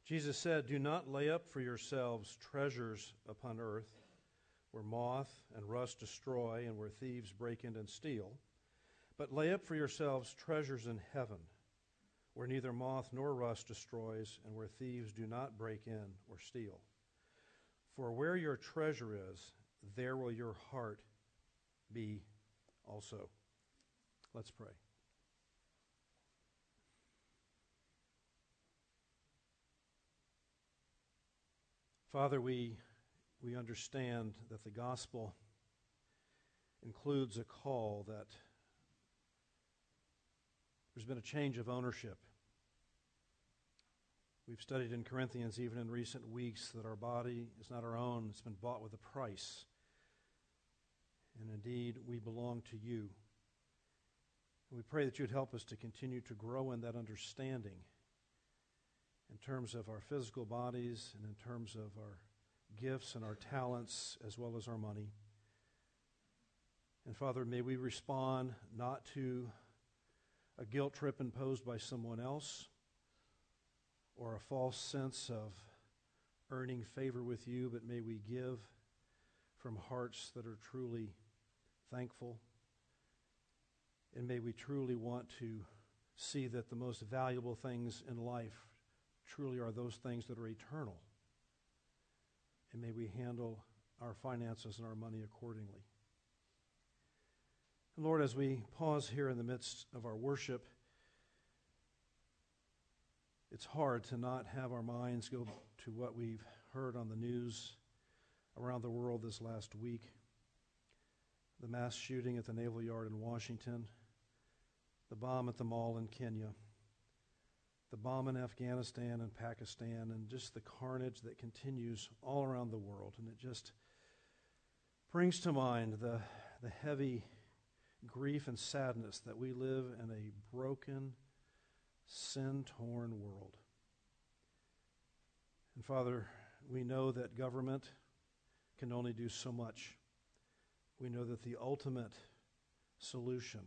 Jesus said, "Do not lay up for yourselves treasures upon earth, where moth and rust destroy and where thieves break in and steal, but lay up for yourselves treasures in heaven, where neither moth nor rust destroys and where thieves do not break in or steal. For where your treasure is, there will your heart be also." Let's pray. Father, we understand that the gospel includes a call that there's been a change of ownership. We've studied in Corinthians, even in recent weeks, that our body is not our own. It's been bought with a price. And indeed, we belong to you. And we pray that you'd help us to continue to grow in that understanding in terms of our physical bodies and in terms of our gifts and our talents as well as our money. And Father, may we respond not to a guilt trip imposed by someone else or a false sense of earning favor with you, but may we give from hearts that are truly thankful. And may we truly want to see that the most valuable things in life truly are those things that are eternal. And may we handle our finances and our money accordingly. And Lord, as we pause here in the midst of our worship, it's hard to not have our minds go to what we've heard on the news around the world this last week. The mass shooting at the Naval Yard in Washington, the bomb at the mall in Kenya, the bomb in Afghanistan and Pakistan, and just the carnage that continues all around the world. And it just brings to mind the heavy grief and sadness that we live in a broken, sin-torn world. And Father, we know that government can only do so much. We know that the ultimate solution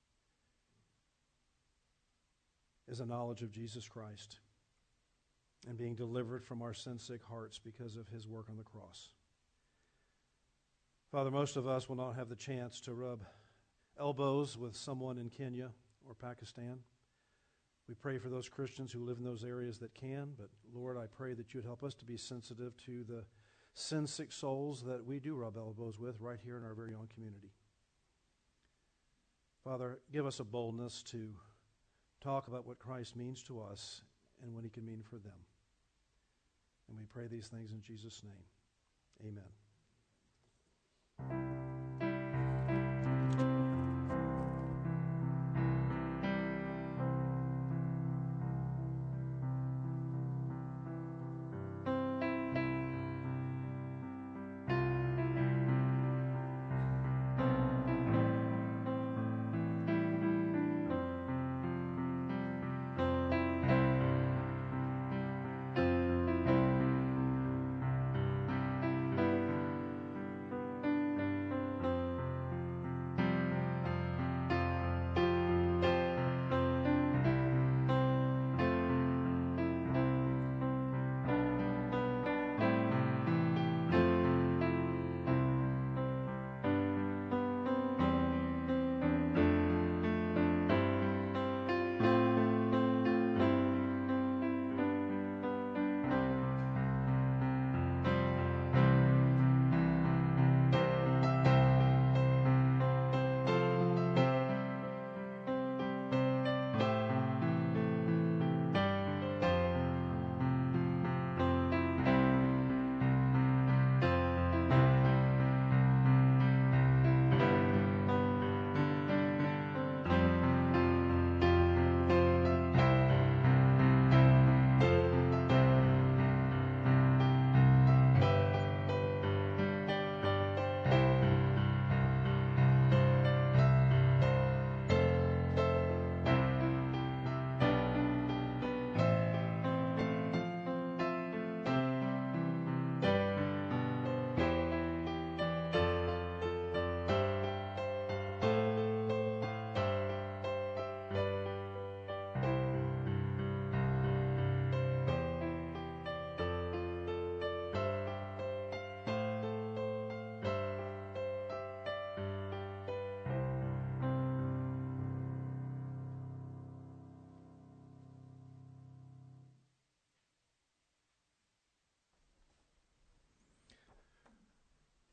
is a knowledge of Jesus Christ and being delivered from our sin-sick hearts because of his work on the cross. Father, most of us will not have the chance to rub elbows with someone in Kenya or Pakistan. We pray for those Christians who live in those areas that can, but Lord, I pray that you'd help us to be sensitive to the sin-sick souls that we do rub elbows with right here in our very own community. Father, give us a boldness to talk about what Christ means to us and what he can mean for them. And we pray these things in Jesus' name. Amen.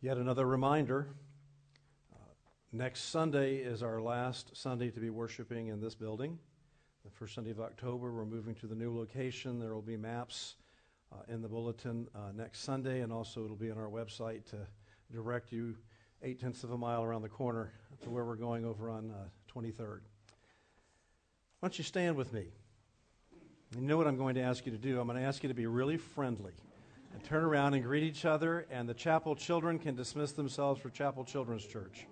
Yet another reminder, next Sunday is our last Sunday to be worshiping in this building. The first Sunday of October, we're moving to the new location. There will be maps in the bulletin next Sunday, and also it'll be on our website to direct you 0.8 of a mile around the corner to where we're going over on 23rd. Why don't you stand with me? You know what I'm going to ask you to do. I'm going to ask you to be really friendly and turn around and greet each other, and the chapel children can dismiss themselves for Chapel Children's Church.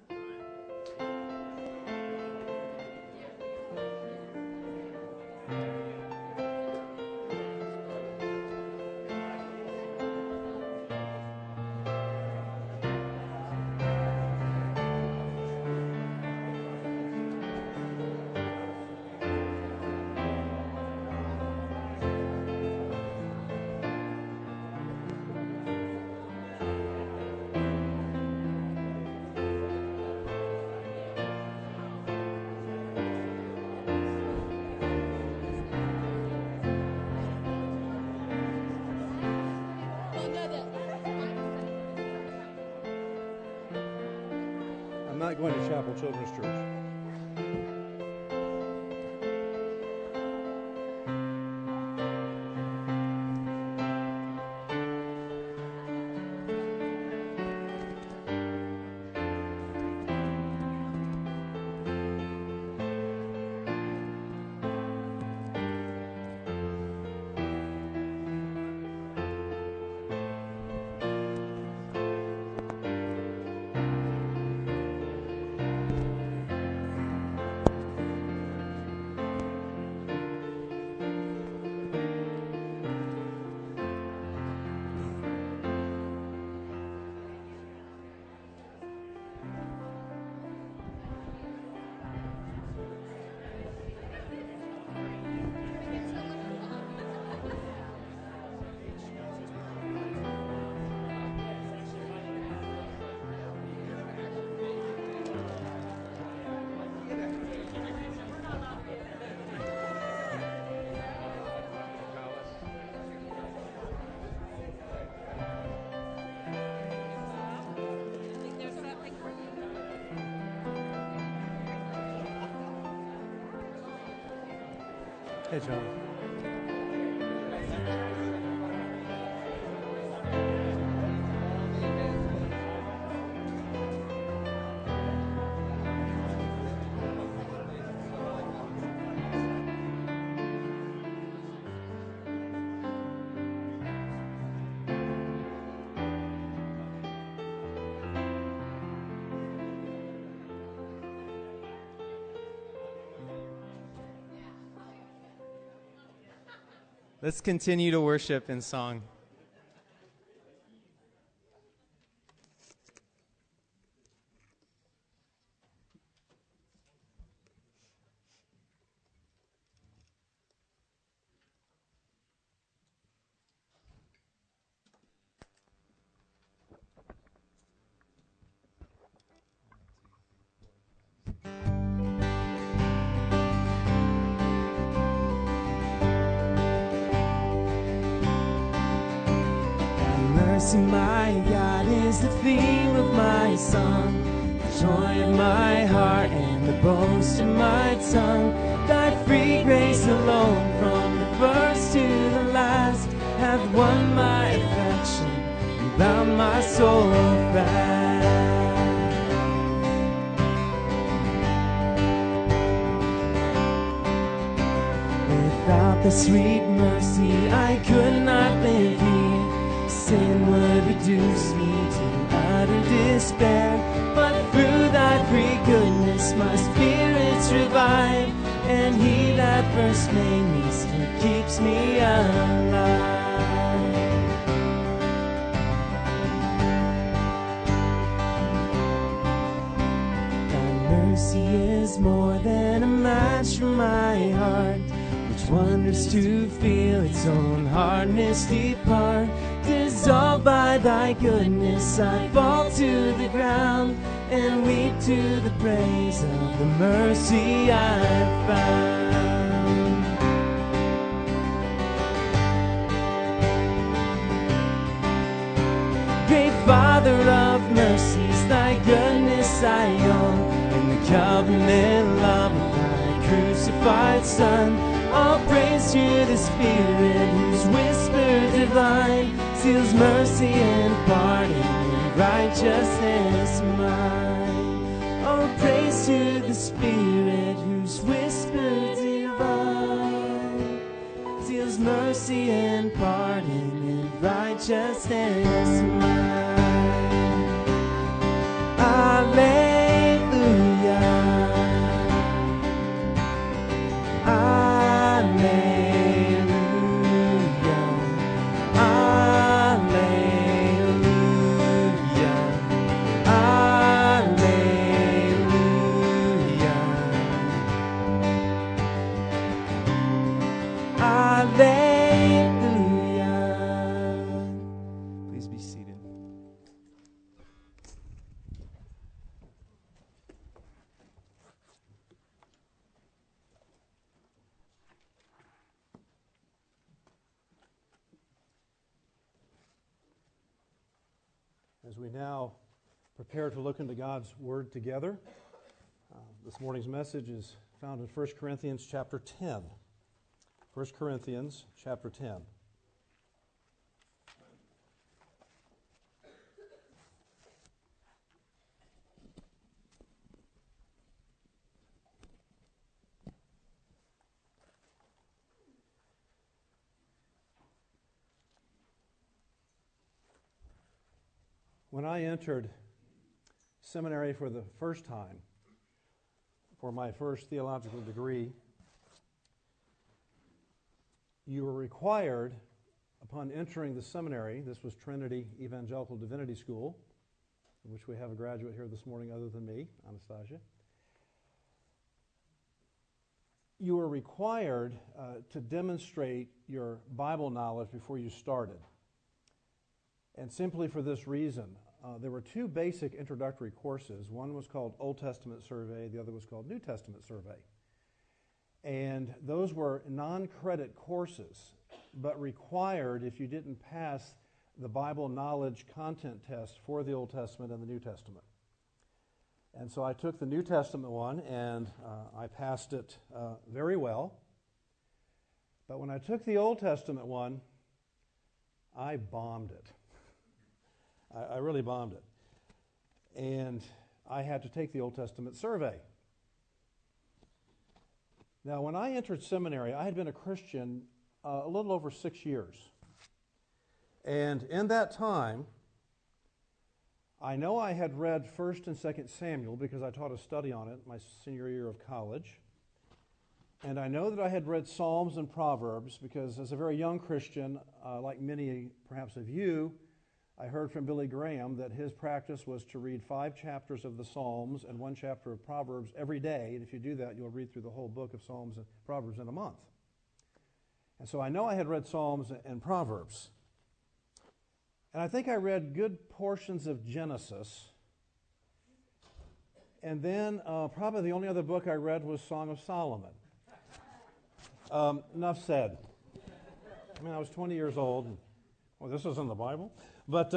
I'm not going to Chapel Children's Church. Hey, John. Let's continue to worship in song. Mercy, my God, is the theme of my song, the joy of my heart and the boast of my tongue. Thy free grace alone, from the first to the last, hath won my affection and bound my soul fast. Without the sweet mercy, I could not live here. Sin would reduce me to utter despair, but through thy free goodness my spirit's revived, and he that first made me still keeps me alive. Thy mercy is more than a match for my heart, which wonders to feel its own hardness depart. Dissolved by thy goodness, I fall to the ground and weep to the praise of the mercy I found. Great Father of of mercies, thy goodness I own, and the covenant love of thy crucified Son. All praise to the Spirit whose whisper divine seals mercy and pardon and righteousness mine. All praise to the Spirit whose whisper divine seals mercy and pardon and righteousness mine. Alleluia. Alleluia. Alleluia. Alleluia. Please be seated. As we now prepare to look into God's Word together, this morning's message is found in 1 Corinthians chapter 10. 1 Corinthians chapter 10. When I entered seminary for the first time, for my first theological degree, you were required, upon entering the seminary, this was Trinity Evangelical Divinity School, in which we have a graduate here this morning other than me, Anastasia. You were required to demonstrate your Bible knowledge before you started. And simply for this reason, there were two basic introductory courses. One was called Old Testament Survey, the other was called New Testament Survey. And those were non-credit courses, but required if you didn't pass the Bible knowledge content test for the Old Testament and the New Testament. And so I took the New Testament one, and I passed it very well. But when I took the Old Testament one, I bombed it. I really bombed it. And I had to take the Old Testament survey. Now, when I entered seminary, I had been a Christian a little over 6 years. And in that time, I know I had read 1st and 2nd Samuel because I taught a study on it my senior year of college. And I know that I had read Psalms and Proverbs because as a very young Christian, like many perhaps of you, I heard from Billy Graham that his practice was to read 5 chapters of the Psalms and 1 chapter of Proverbs every day. And if you do that, you'll read through the whole book of Psalms and Proverbs in a month. And so I know I had read Psalms and Proverbs. And I think I read good portions of Genesis. And then probably the only other book I read was Song of Solomon. Enough said. I mean, I was 20 years old. And, well, this is in the Bible. But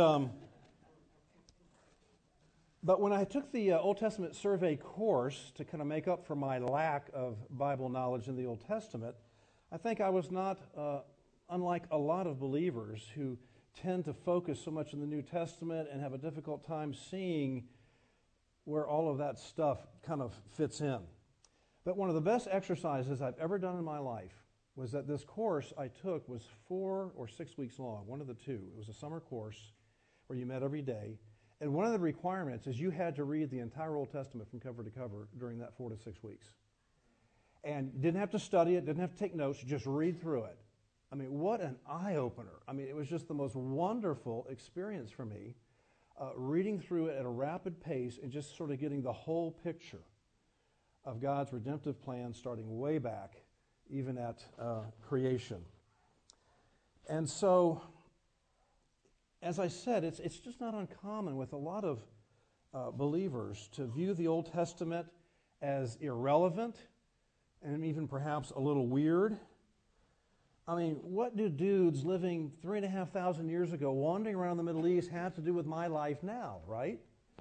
when I took the Old Testament survey course to kind of make up for my lack of Bible knowledge in the Old Testament, I think I was not unlike a lot of believers who tend to focus so much in the New Testament and have a difficult time seeing where all of that stuff kind of fits in. But one of the best exercises I've ever done in my life was that this course I took was 4 or 6 weeks long, one of the two. It was a summer course where you met every day. And one of the requirements is you had to read the entire Old Testament from cover to cover during that 4 to 6 weeks. And you didn't have to study it, didn't have to take notes, just read through it. I mean, what an eye-opener. I mean, it was just the most wonderful experience for me, reading through it at a rapid pace and just sort of getting the whole picture of God's redemptive plan starting way back, even at creation. And so, as I said, it's just not uncommon with a lot of believers to view the Old Testament as irrelevant and even perhaps a little weird. I mean, what do dudes living 3,500 years ago, wandering around the Middle East, have to do with my life now, right?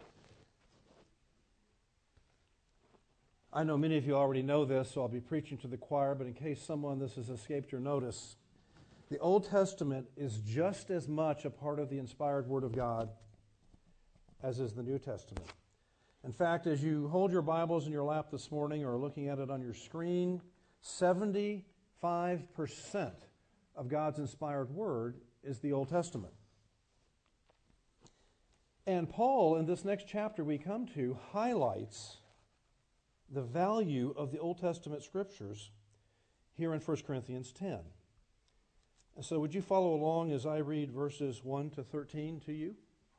I know many of you already know this, so I'll be preaching to the choir, but in case someone this has escaped your notice, the Old Testament is just as much a part of the inspired Word of God as is the New Testament. In fact, as you hold your Bibles in your lap this morning or are looking at it on your screen, 75% of God's inspired Word is the Old Testament. And Paul, in this next chapter we come to, highlights the value of the Old Testament Scriptures here in 1 Corinthians 10. And so would you follow along as I read verses 1 to 13 to you?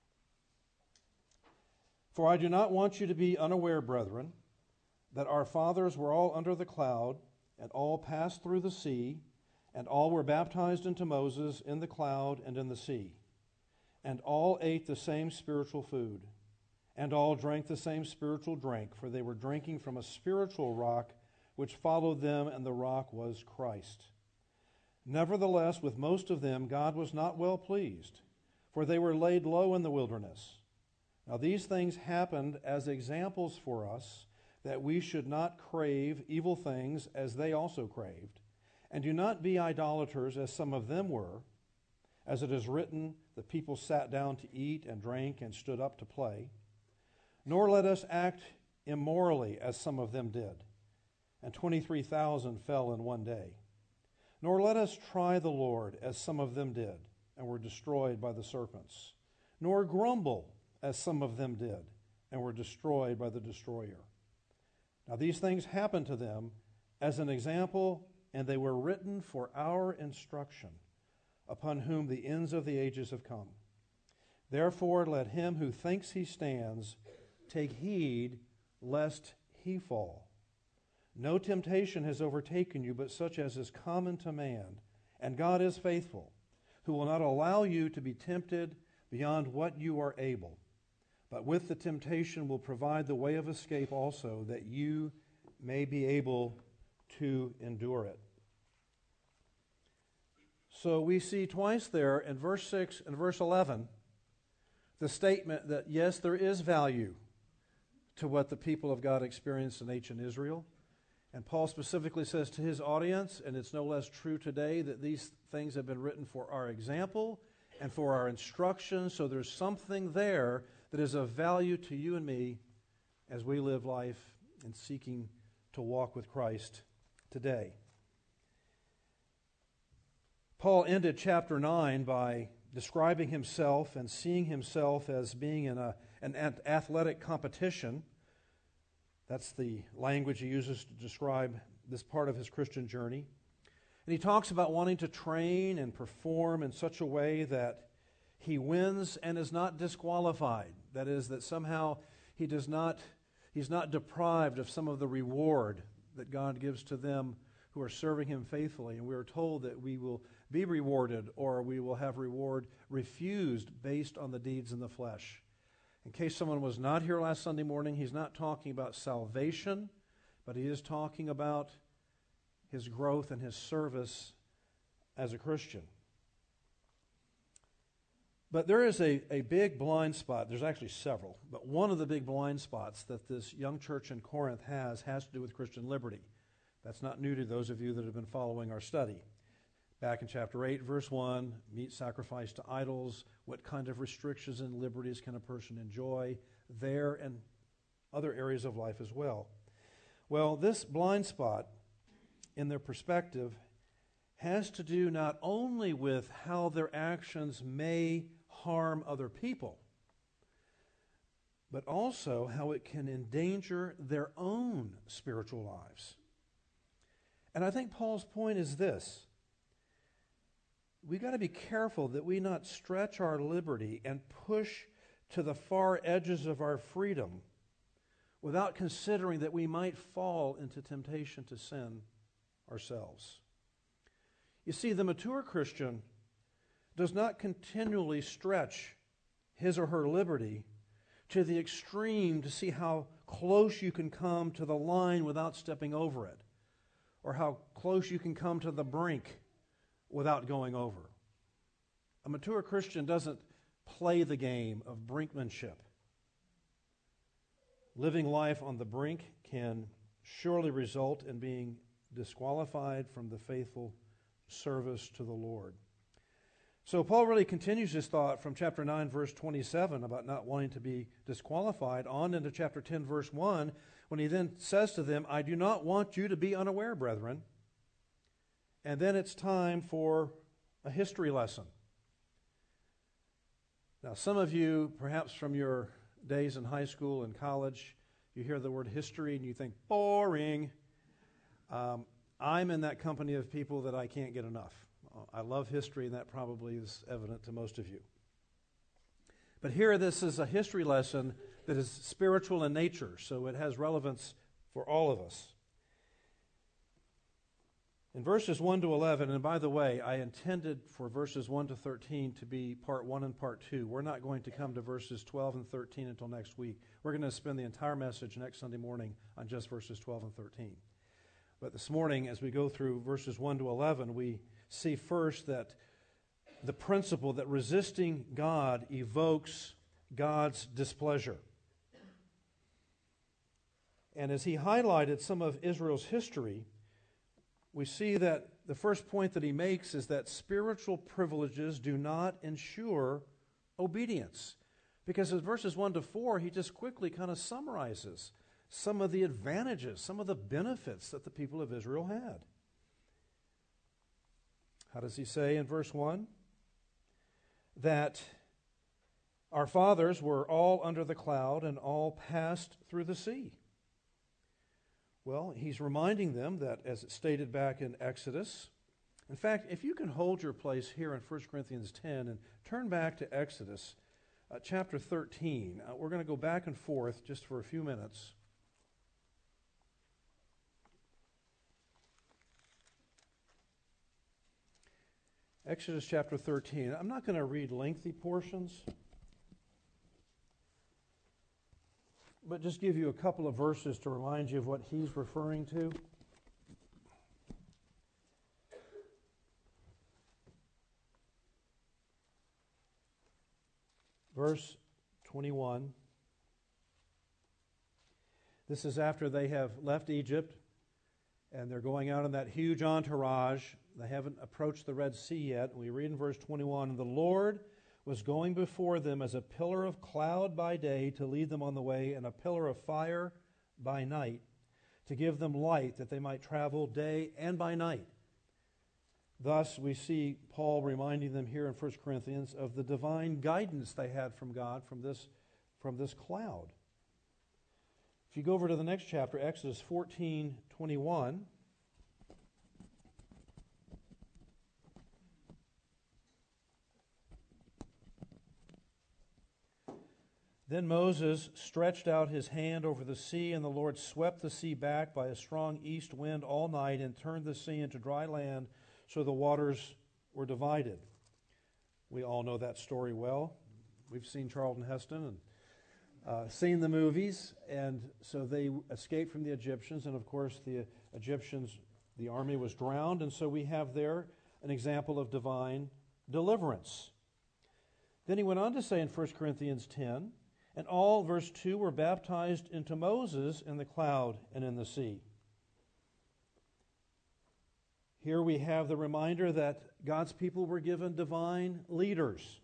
For I do not want you to be unaware, brethren, that our fathers were all under the cloud, and all passed through the sea, and all were baptized into Moses in the cloud and in the sea. And all ate the same spiritual food, and all drank the same spiritual drink, for they were drinking from a spiritual rock which followed them, and the rock was Christ. Nevertheless, with most of them God was not well pleased, for they were laid low in the wilderness. Now these things happened as examples for us, that we should not crave evil things as they also craved. And do not be idolaters as some of them were. As it is written, the people sat down to eat and drank and stood up to play. Nor let us act immorally as some of them did. And 23,000 fell in one day. Nor let us try the Lord as some of them did and were destroyed by the serpents. Nor grumble as some of them did and were destroyed by the destroyer. Now these things happened to them as an example, and they were written for our instruction, upon whom the ends of the ages have come. Therefore let him who thinks he stands take heed lest he fall. No temptation has overtaken you but such as is common to man, and God is faithful, who will not allow you to be tempted beyond what you are able, but with the temptation will provide the way of escape also, that you may be able to endure it. So we see twice there in verse 6 and verse 11 the statement that yes, there is value to what the people of God experienced in ancient Israel. And Paul specifically says to his audience, and it's no less true today, that these things have been written for our example and for our instruction. So there's something there that is of value to you and me as we live life in seeking to walk with Christ today. Paul ended chapter 9 by describing himself and seeing himself as being in an athletic competition. That's the language he uses to describe this part of his Christian journey. And he talks about wanting to train and perform in such a way that he wins and is not disqualified. That is, that somehow he's not deprived of some of the reward that God gives to them who are serving him faithfully. And we are told that we will be rewarded, or we will have reward refused based on the deeds in the flesh. In case someone was not here last Sunday morning, he's not talking about salvation, but he is talking about his growth and his service as a Christian. But there is a big blind spot. There's actually several, but one of the big blind spots that this young church in Corinth has to do with Christian liberty. That's not new to those of you that have been following our study. Back in chapter 8, verse 1, meat sacrifice to idols, what kind of restrictions and liberties can a person enjoy there and other areas of life as well. Well, this blind spot in their perspective has to do not only with how their actions may harm other people, but also how it can endanger their own spiritual lives. And I think Paul's point is this. We've got to be careful that we not stretch our liberty and push to the far edges of our freedom without considering that we might fall into temptation to sin ourselves. You see, the mature Christian does not continually stretch his or her liberty to the extreme to see how close you can come to the line without stepping over it, or how close you can come to the brink without going over. A mature Christian doesn't play the game of brinkmanship. Living life on the brink can surely result in being disqualified from the faithful service to the Lord. So Paul really continues his thought from chapter 9, verse 27 about not wanting to be disqualified on into chapter 10, verse 1, when he then says to them, I do not want you to be unaware, brethren. And then it's time for a history lesson. Now, some of you, perhaps from your days in high school and college, you hear the word history and you think, boring. I'm in that company of people that I can't get enough. I love history, and that probably is evident to most of you. But here, this is a history lesson that is spiritual in nature, so it has relevance for all of us. In verses 1 to 11, and by the way, I intended for verses 1 to 13 to be part 1 and part 2. We're not going to come to verses 12 and 13 until next week. We're going to spend the entire message next Sunday morning on just verses 12 and 13. But this morning, as we go through verses 1 to 11, we see first that the principle that resisting God evokes God's displeasure. And as he highlighted some of Israel's history, we see that the first point that he makes is that spiritual privileges do not ensure obedience. Because in verses 1 to 4, he just quickly kind of summarizes some of the advantages, some of the benefits that the people of Israel had. How does he say in verse 1? That our fathers were all under the cloud and all passed through the sea. Well, he's reminding them that, as it's stated back in Exodus, in fact, if you can hold your place here in 1 Corinthians 10 and turn back to Exodus chapter 13, we're going to go back and forth just for a few minutes. Exodus chapter 13. I'm not going to read lengthy portions, but just give you a couple of verses to remind you of what he's referring to. Verse 21. This is after they have left Egypt and they're going out in that huge entourage. They haven't approached the Red Sea yet. We read in verse 21, the Lord was going before them as a pillar of cloud by day to lead them on the way, and a pillar of fire by night to give them light that they might travel day and by night. Thus, we see Paul reminding them here in 1 Corinthians of the divine guidance they had from God from this cloud. If you go over to the next chapter, Exodus 14:21, then Moses stretched out his hand over the sea, and the Lord swept the sea back by a strong east wind all night and turned the sea into dry land, so the waters were divided. We all know that story well. We've seen Charlton Heston and seen the movies, and so they escaped from the Egyptians, and of course the Egyptians, the army was drowned, and so we have there an example of divine deliverance. Then he went on to say in 1 Corinthians 10, and all, verse 2, were baptized into Moses in the cloud and in the sea. Here we have the reminder that God's people were given divine leaders.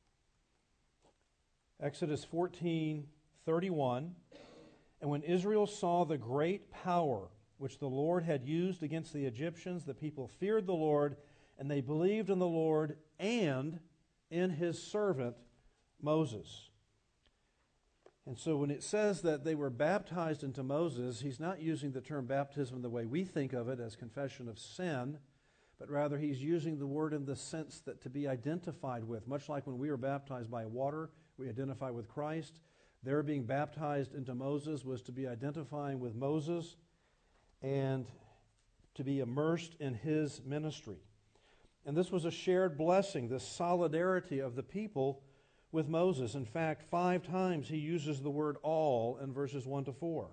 Exodus 14:31, and when Israel saw the great power which the Lord had used against the Egyptians, the people feared the Lord, and they believed in the Lord and in his servant Moses. And so when it says that they were baptized into Moses, he's not using the term baptism the way we think of it as confession of sin, but rather he's using the word in the sense that to be identified with. Much like when we were baptized by water, we identify with Christ. Their being baptized into Moses was to be identifying with Moses and to be immersed in his ministry. And this was a shared blessing, this solidarity of the people with Moses. In fact, 5 times he uses the word all in verses 1 to 4.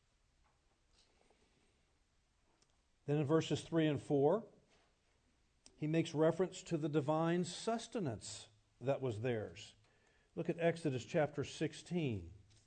Then in verses 3 and 4, he makes reference to the divine sustenance that was theirs. Look at Exodus chapter 16.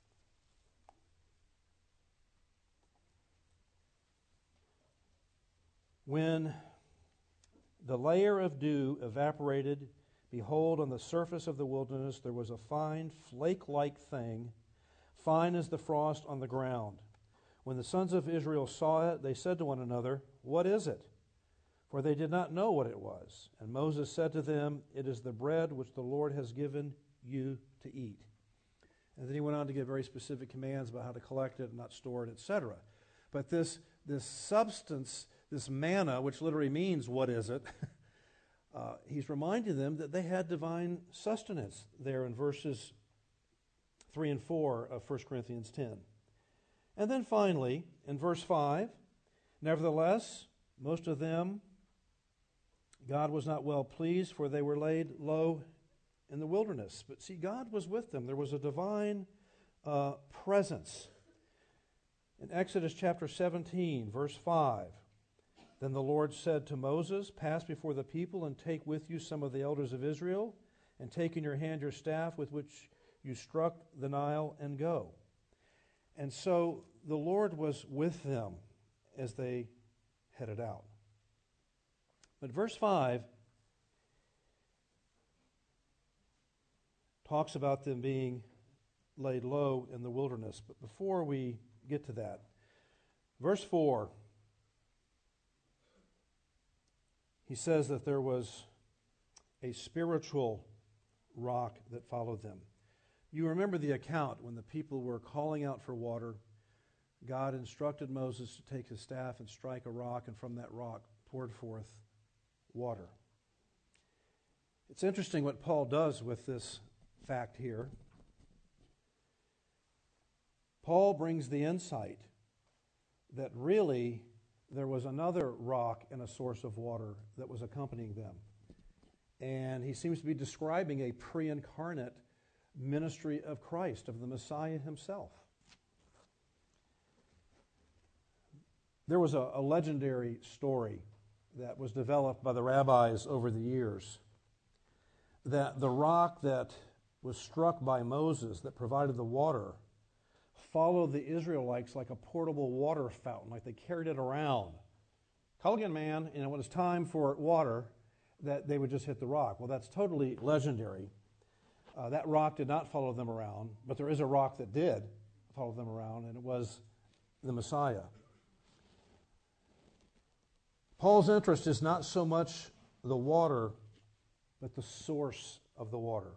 When the layer of dew evaporated, behold, on the surface of the wilderness there was a fine flake-like thing, fine as the frost on the ground. When the sons of Israel saw it, they said to one another, "What is it?" For they did not know what it was. And Moses said to them, "It is the bread which the Lord has given you to eat." And then he went on to give very specific commands about how to collect it and not store it, etc. But this substance, this manna, which literally means what is it, he's reminding them that they had divine sustenance there in verses 3 and 4 of 1 Corinthians 10. And then finally, in verse 5, nevertheless, most of them God was not well pleased, for they were laid low in the wilderness. But see, God was with them. There was a divine presence. In Exodus chapter 17, verse 5, then the Lord said to Moses, "Pass before the people and take with you some of the elders of Israel, and take in your hand your staff with which you struck the Nile, and go." And so the Lord was with them as they headed out. But verse 5 talks about them being laid low in the wilderness. But before we get to that, verse 4, he says that there was a spiritual rock that followed them. You remember the account when the people were calling out for water. God instructed Moses to take his staff and strike a rock, and from that rock poured forth water. It's interesting what Paul does with this fact here. Paul brings the insight that really there was another rock and a source of water that was accompanying them. And he seems to be describing a pre-incarnate ministry of Christ, of the Messiah himself. There was a legendary story that was developed by the rabbis over the years, that the rock that was struck by Moses that provided the water followed the Israelites like a portable water fountain, like they carried it around. Call again, man, and when it's time for water, that they would just hit the rock. Well, that's totally legendary. That rock did not follow them around, but there is a rock that did follow them around, and it was the Messiah. Paul's interest is not so much the water, but the source of the water.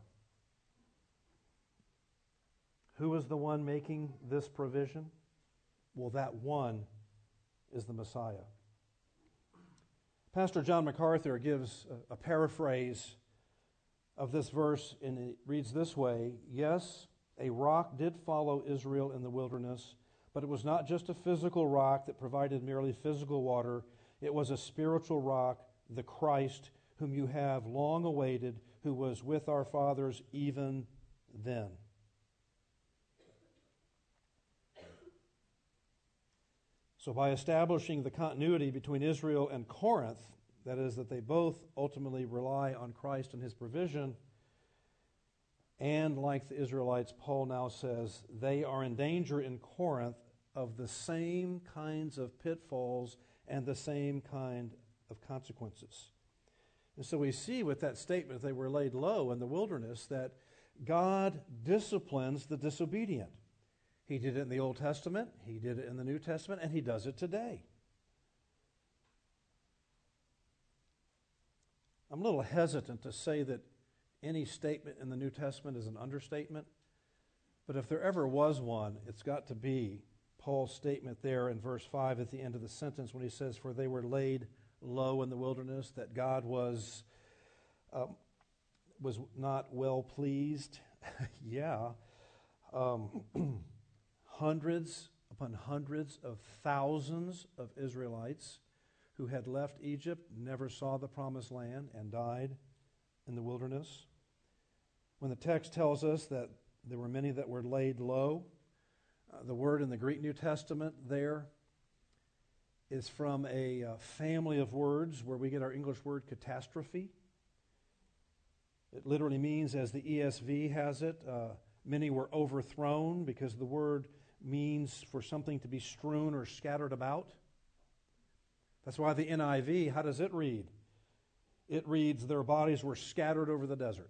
Who is the one making this provision? Well, that one is the Messiah. Pastor John MacArthur gives a paraphrase of this verse, and it reads this way: yes, a rock did follow Israel in the wilderness, but it was not just a physical rock that provided merely physical water. It was a spiritual rock, the Christ, whom you have long awaited, who was with our fathers even then. So by establishing the continuity between Israel and Corinth, that is, that they both ultimately rely on Christ and his provision, and like the Israelites, Paul now says, they are in danger in Corinth of the same kinds of pitfalls and the same kind of consequences. And so we see with that statement, they were laid low in the wilderness, that God disciplines the disobedient. He did it in the Old Testament, he did it in the New Testament, and he does it today. I'm a little hesitant to say that any statement in the New Testament is an understatement, but if there ever was one, it's got to be Paul's statement there in verse 5 at the end of the sentence when he says, "For they were laid low in the wilderness," that God was not well pleased. Yeah. Hundreds upon hundreds of thousands of Israelites who had left Egypt, never saw the promised land, and died in the wilderness. When the text tells us that there were many that were laid low, the word in the Greek New Testament there is from a family of words where we get our English word catastrophe. It literally means, as the ESV has it, many were overthrown, because the word means for something to be strewn or scattered about. That's why the NIV, how does it read? It reads, their bodies were scattered over the desert.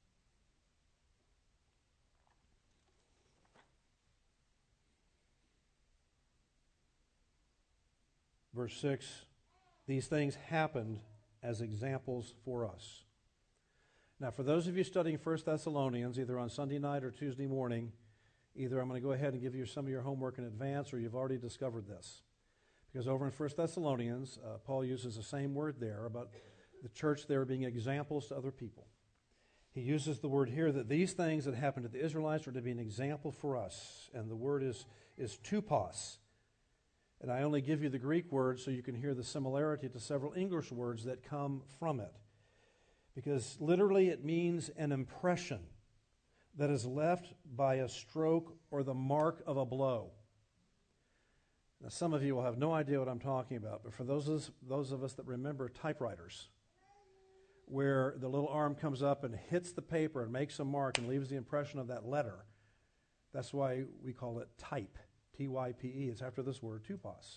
Verse 6, these things happened as examples for us. Now, for those of you studying 1 Thessalonians, either on Sunday night or Tuesday morning, either I'm going to go ahead and give you some of your homework in advance, or you've already discovered this. Because over in 1 Thessalonians, Paul uses the same word there about the church there being examples to other people. He uses the word here that these things that happened to the Israelites are to be an example for us. And the word is tupos. And I only give you the Greek word so you can hear the similarity to several English words that come from it. Because literally it means an impression that is left by a stroke or the mark of a blow. Now, some of you will have no idea what I'm talking about, but for those of us that remember typewriters, where the little arm comes up and hits the paper and makes a mark and leaves the impression of that letter, that's why we call it type, T-Y-P-E. It's after this word, tupos.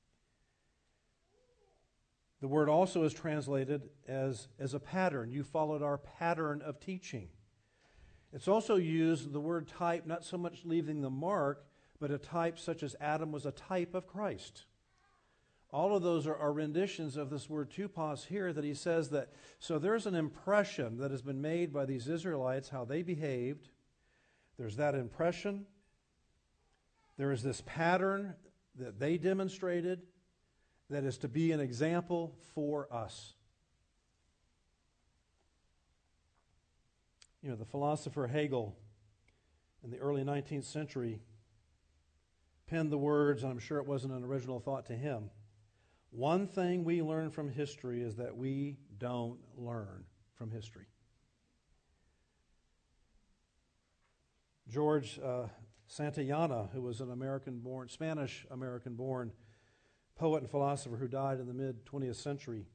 The word also is translated as a pattern. You followed our pattern of teaching. It's also used, the word type, not so much leaving the mark, but a type such as Adam was a type of Christ. All of those are renditions of this word tupos here, that he says that, so there's an impression that has been made by these Israelites, how they behaved. There's that impression. There is this pattern that they demonstrated that is to be an example for us. You know, the philosopher Hegel in the early 19th century penned the words, and I'm sure it wasn't an original thought to him, one thing we learn from history is that we don't learn from history. George Santayana, who was an Spanish-American-born poet and philosopher who died in the mid-20th century,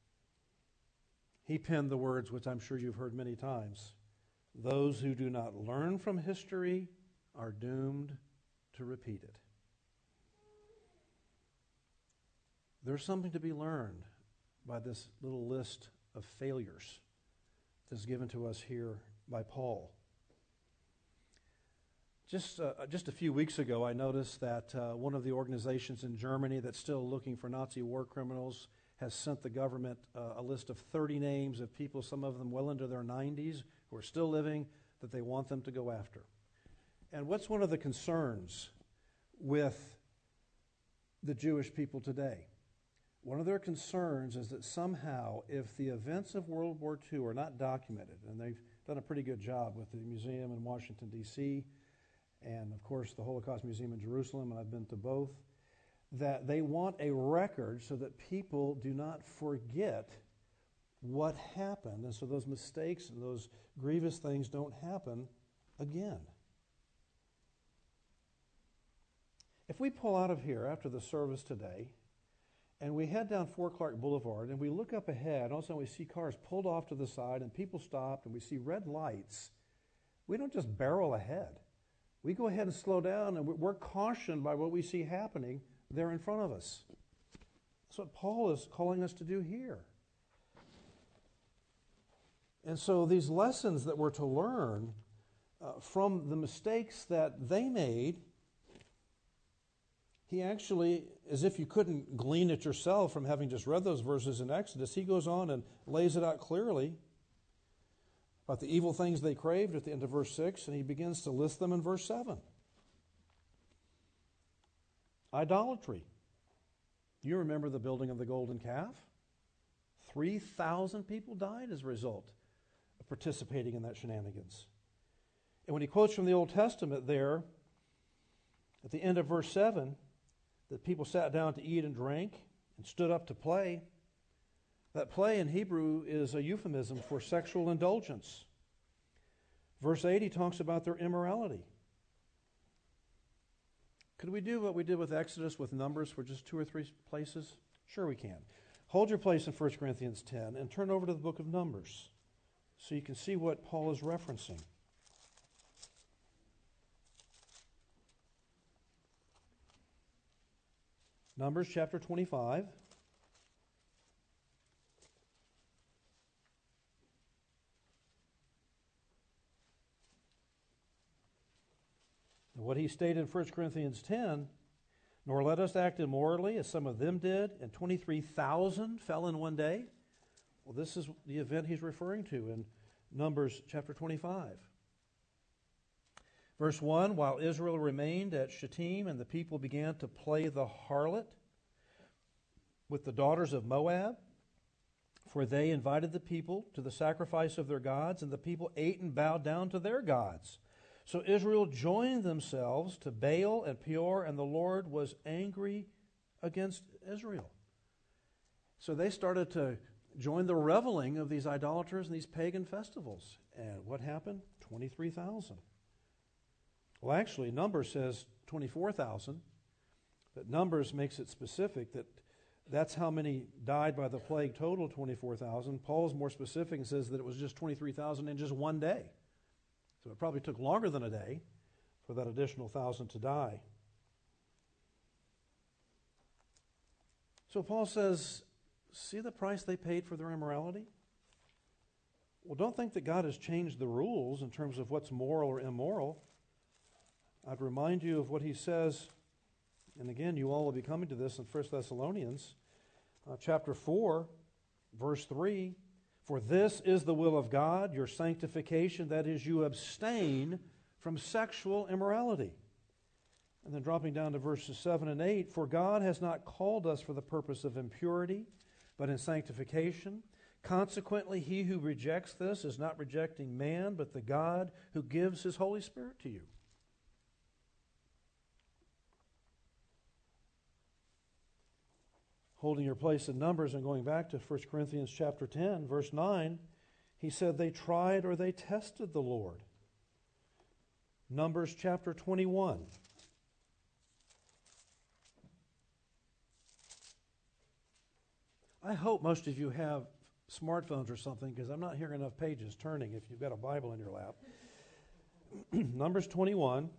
he penned the words, which I'm sure you've heard many times, those who do not learn from history are doomed to repeat it. There's something to be learned by this little list of failures that's given to us here by Paul. Just a few weeks ago, I noticed that one of the organizations in Germany that's still looking for Nazi war criminals has sent the government a list of 30 names of people, some of them well into their 90s, who are still living, that they want them to go after. And what's one of the concerns with the Jewish people today? One of their concerns is that somehow, if the events of World War II are not documented, and they've done a pretty good job with the museum in Washington, D.C., and of course the Holocaust Museum in Jerusalem, and I've been to both, that they want a record so that people do not forget what happened, and so those mistakes and those grievous things don't happen again. If we pull out of here after the service today, and we head down Fort Clark Boulevard, and we look up ahead, and all of a sudden we see cars pulled off to the side, and people stopped, and we see red lights, we don't just barrel ahead. We go ahead and slow down, and we're cautioned by what we see happening there in front of us. That's what Paul is calling us to do here. And so these lessons that we're to learn from the mistakes that they made, he actually, as if you couldn't glean it yourself from having just read those verses in Exodus, he goes on and lays it out clearly about the evil things they craved at the end of verse 6, and he begins to list them in verse 7. Idolatry. You remember the building of the golden calf? 3,000 people died as a result of participating in that shenanigans. And when he quotes from the Old Testament there, at the end of verse 7, that people sat down to eat and drink and stood up to play, that play in Hebrew is a euphemism for sexual indulgence. Verse 8, he talks about their immorality. Could we do what we did with Exodus with Numbers for just 2 or 3 places? Sure we can. Hold your place in 1 Corinthians 10 and turn over to the book of Numbers so you can see what Paul is referencing. Numbers chapter 25. What he stated in 1 Corinthians 10, nor let us act immorally as some of them did, and 23,000 fell in one day. Well, this is the event he's referring to in Numbers chapter 25. Verse 1, while Israel remained at Shittim and the people began to play the harlot with the daughters of Moab, for they invited the people to the sacrifice of their gods, and the people ate and bowed down to their gods. So Israel joined themselves to Baal and Peor, and the Lord was angry against Israel. So they started to join the reveling of these idolaters and these pagan festivals. And what happened? 23,000. Well, actually, Numbers says 24,000, but Numbers makes it specific that that's how many died by the plague, total 24,000. Paul's more specific and says that it was just 23,000 in just one day. So it probably took longer than a day for that additional 1,000 to die. So Paul says, see the price they paid for their immorality? Well, don't think that God has changed the rules in terms of what's moral or immoral. I'd remind you of what he says, and again, you all will be coming to this in 1 Thessalonians chapter 4, verse 3. For this is the will of God, your sanctification, that is, you abstain from sexual immorality. And then dropping down to verses 7 and 8, for God has not called us for the purpose of impurity, but in sanctification. Consequently, he who rejects this is not rejecting man, but the God who gives his Holy Spirit to you. Holding your place in Numbers and going back to 1 Corinthians chapter 10, verse 9, he said they tried or they tested the Lord. Numbers chapter 21. I hope most of you have smartphones or something, because I'm not hearing enough pages turning if you've got a Bible in your lap. Numbers 21.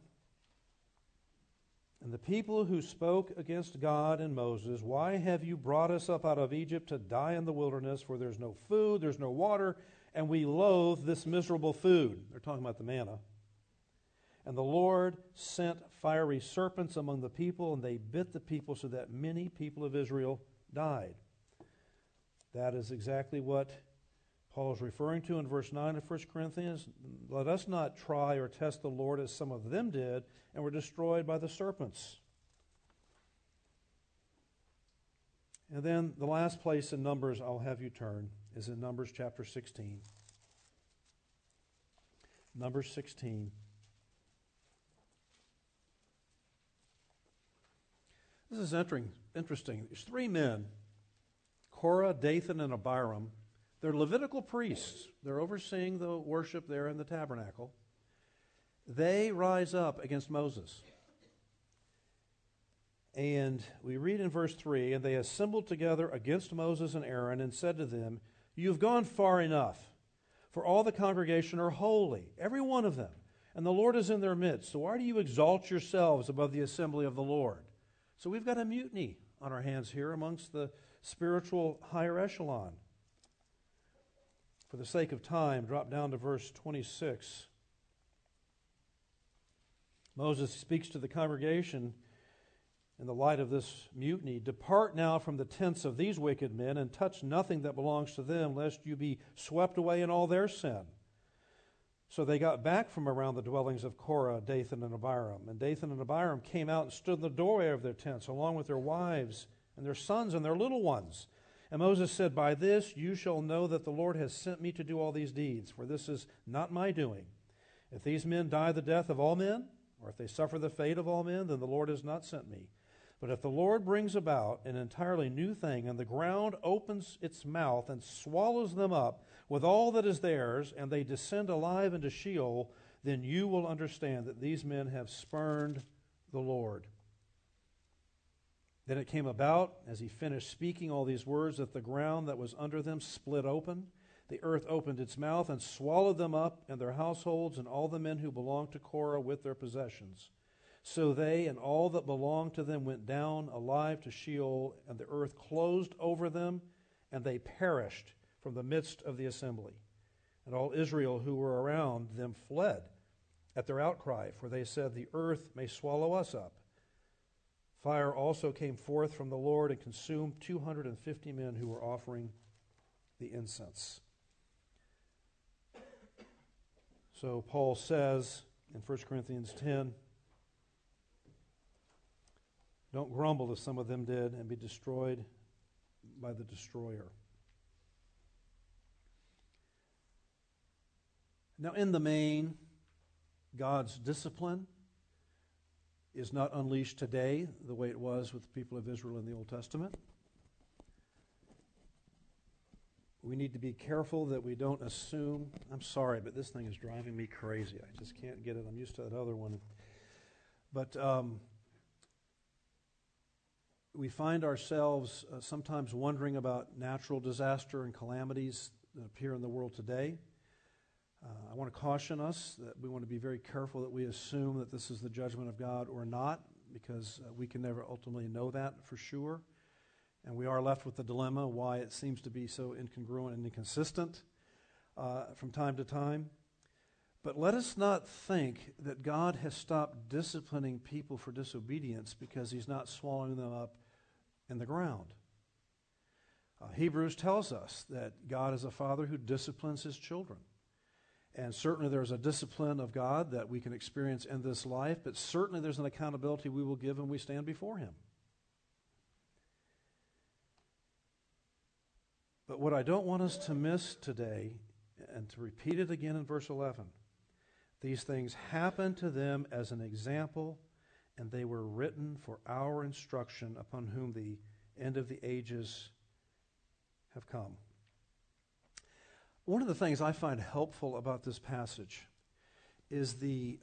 And the people who spoke against God and Moses, why have you brought us up out of Egypt to die in the wilderness, for there's no food, there's no water, and we loathe this miserable food. They're talking about the manna. And the Lord sent fiery serpents among the people, and they bit the people so that many people of Israel died. That is exactly what Paul is referring to in verse 9 of 1 Corinthians. Let us not try or test the Lord as some of them did and were destroyed by the serpents. And then the last place in Numbers I'll have you turn is in Numbers chapter 16. Numbers 16. This is interesting. There's 3 men, Korah, Dathan, and Abiram. They're Levitical priests. They're overseeing the worship there in the tabernacle. They rise up against Moses. And we read in verse 3, and they assembled together against Moses and Aaron and said to them, you've gone far enough, for all the congregation are holy, every one of them, and the Lord is in their midst. So why do you exalt yourselves above the assembly of the Lord? So we've got a mutiny on our hands here amongst the spiritual higher echelon. For the sake of time, drop down to verse 26. Moses speaks to the congregation in the light of this mutiny. Depart now from the tents of these wicked men and touch nothing that belongs to them, lest you be swept away in all their sin. So they got back from around the dwellings of Korah, Dathan, and Abiram. And Dathan and Abiram came out and stood in the doorway of their tents, along with their wives and their sons and their little ones. And Moses said, by this you shall know that the Lord has sent me to do all these deeds, for this is not my doing. If these men die the death of all men, or if they suffer the fate of all men, then the Lord has not sent me. But if the Lord brings about an entirely new thing, and the ground opens its mouth and swallows them up with all that is theirs, and they descend alive into Sheol, then you will understand that these men have spurned the Lord. Then it came about, as he finished speaking all these words, that the ground that was under them split open. The earth opened its mouth and swallowed them up and their households and all the men who belonged to Korah with their possessions. So they and all that belonged to them went down alive to Sheol, and the earth closed over them, and they perished from the midst of the assembly. And all Israel who were around them fled at their outcry, for they said, "The earth may swallow us up." Fire also came forth from the Lord and consumed 250 men who were offering the incense. So Paul says in 1 Corinthians 10, don't grumble as some of them did and be destroyed by the destroyer. Now, in the main, God's discipline is not unleashed today the way it was with the people of Israel in the Old Testament. We need to be careful that we don't assume. I'm sorry, but this thing is driving me crazy. I just can't get it. I'm used to that other one. But we find ourselves sometimes wondering about natural disaster and calamities that appear in the world today. I want to caution us that we want to be very careful that we assume that this is the judgment of God or not, because we can never ultimately know that for sure. And we are left with the dilemma why it seems to be so incongruent and inconsistent from time to time. But let us not think that God has stopped disciplining people for disobedience because he's not swallowing them up in the ground. Hebrews tells us that God is a father who disciplines his children. And certainly there's a discipline of God that we can experience in this life, but certainly there's an accountability we will give when we stand before him. But what I don't want us to miss today, and to repeat it again in verse 11, these things happened to them as an example, and they were written for our instruction, upon whom the end of the ages have come. One of the things I find helpful about this passage is the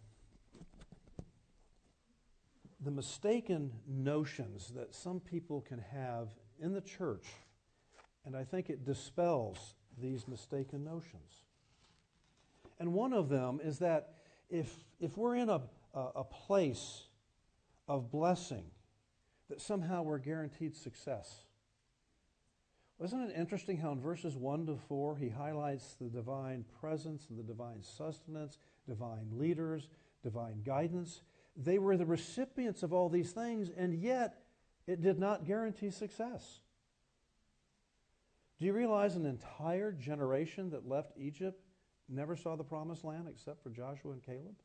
mistaken notions that some people can have in the church, and I think it dispels these mistaken notions. And one of them is that if we're in a place of blessing, that somehow we're guaranteed success. Wasn't it interesting how in verses 1 to 4 he highlights the divine presence and the divine sustenance, divine leaders, divine guidance? They were the recipients of all these things, and yet it did not guarantee success. Do you realize an entire generation that left Egypt never saw the promised land except for Joshua and Caleb?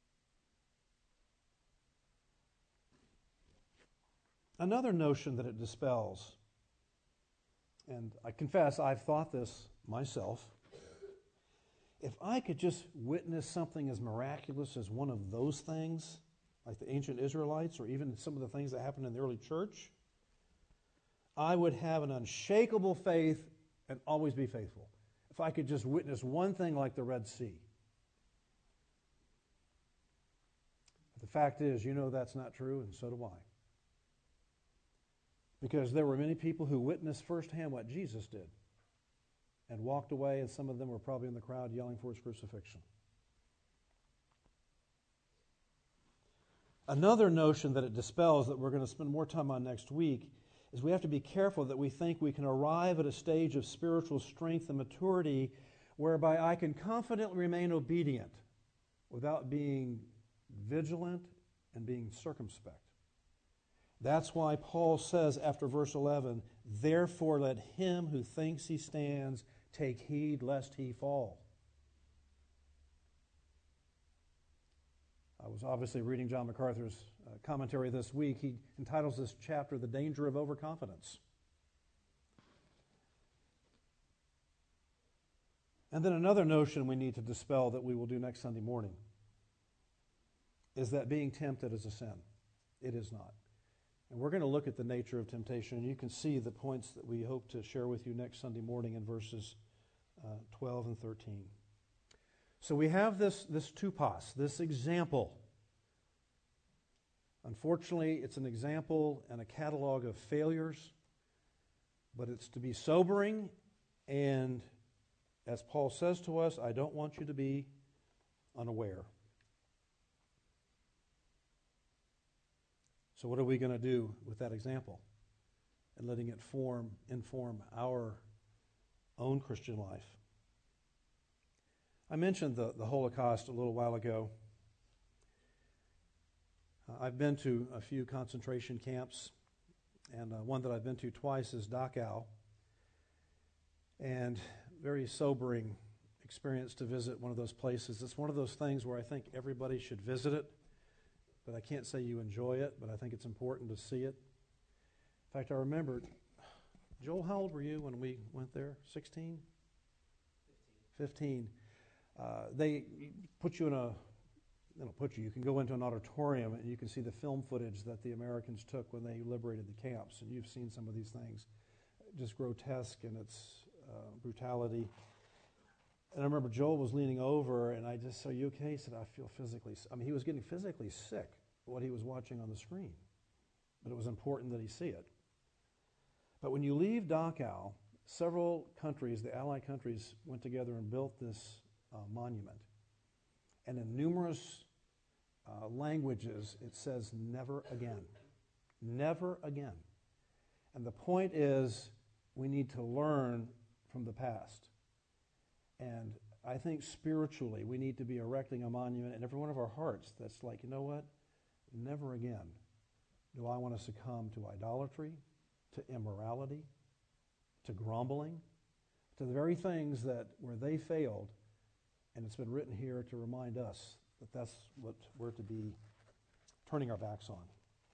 Another notion that it dispels, and I confess I've thought this myself, if I could just witness something as miraculous as one of those things, like the ancient Israelites or even some of the things that happened in the early church, I would have an unshakable faith and always be faithful. If I could just witness one thing like the Red Sea. But the fact is, you know that's not true, and so do I. Because there were many people who witnessed firsthand what Jesus did and walked away, and some of them were probably in the crowd yelling for his crucifixion. Another notion that it dispels that we're going to spend more time on next week is we have to be careful that we think we can arrive at a stage of spiritual strength and maturity whereby I can confidently remain obedient without being vigilant and being circumspect. That's why Paul says after verse 11, "Therefore let him who thinks he stands take heed lest he fall." I was obviously reading John MacArthur's commentary this week. He entitles this chapter, "The Danger of Overconfidence." And then another notion we need to dispel that we will do next Sunday morning is that being tempted is a sin. It is not. And we're going to look at the nature of temptation, and you can see the points that we hope to share with you next Sunday morning in verses 12 and 13. So we have this tupos, this example Unfortunately, it's an example and a catalog of failures, but it's to be sobering, and as Paul says to us, I don't want you to be unaware. So what are we going to do with that example and letting it inform our own Christian life? I mentioned the Holocaust a little while ago. I've been to a few concentration camps, and one that I've been to twice is Dachau. And very sobering experience to visit one of those places. It's one of those things where I think everybody should visit it, but I can't say you enjoy it, but I think it's important to see it. In fact, I remembered, Joel, how old were you when we went there? 16? 15. They put you in you can go into an auditorium and you can see the film footage that the Americans took when they liberated the camps, and you've seen some of these things. Just grotesque in its brutality. And I remember Joel was leaning over, and I just said, "Are you okay?" He said, "I feel physically..." he was getting physically sick, what he was watching on the screen. But it was important that he see it. But when you leave Dachau, several countries, the Allied countries, went together and built this monument. And in numerous languages, it says, "Never again." Never again. And the point is, we need to learn from the past. And I think spiritually, we need to be erecting a monument in every one of our hearts that's like, you know what? Never again do I want to succumb to idolatry, to immorality, to grumbling, to the very things that where they failed. And it's been written here to remind us that that's what we're to be turning our backs on.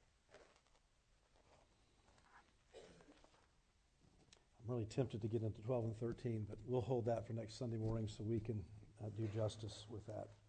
I'm really tempted to get into 12 and 13, but we'll hold that for next Sunday morning so we can do justice with that.